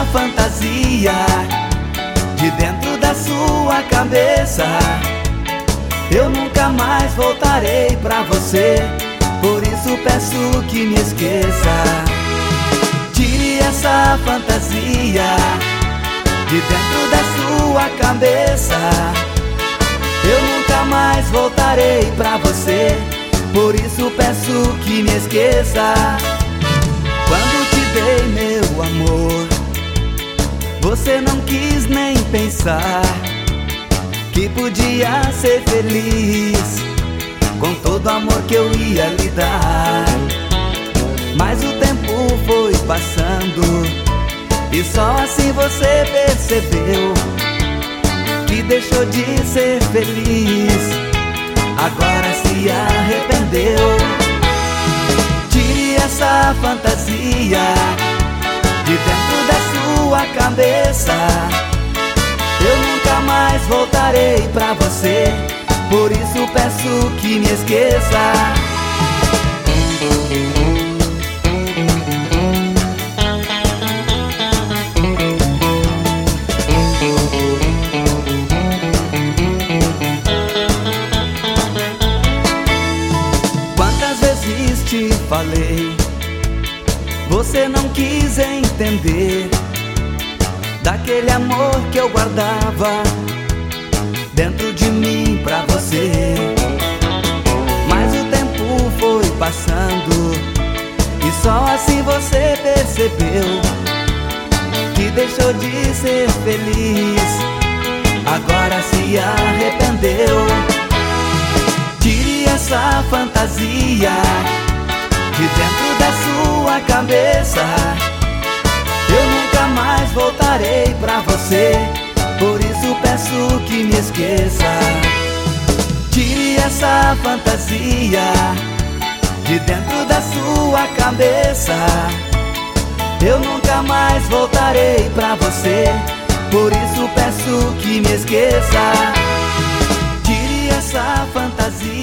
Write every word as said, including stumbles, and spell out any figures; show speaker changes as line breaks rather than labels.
essa fantasia de dentro da sua cabeça. Eu nunca mais voltarei pra você, por isso peço que me esqueça. Tire essa fantasia de dentro da sua cabeça. Eu nunca mais voltarei pra você, por isso peço que me esqueça. Quando te dei meu amor, você não quis nem pensar que podia ser feliz com todo o amor que eu ia lhe dar. Mas o tempo foi passando e só assim você percebeu que deixou de ser feliz, agora se arrependeu. Tire essa fantasia de dentro da sua cabeça. Eu nunca mais voltarei pra você, por isso peço que me esqueça. Quantas vezes te falei, você não quis entender daquele amor que eu guardava dentro de mim pra você. Mas o tempo foi passando e só assim você percebeu que deixou de ser feliz, agora se arrependeu. Tire essa fantasia de dentro da sua cabeça. Eu nunca mais voltarei pra você, por isso peço que me esqueça. Tire essa fantasia de dentro da sua cabeça. Eu nunca mais voltarei pra você, por isso peço que me esqueça. Tire essa fantasia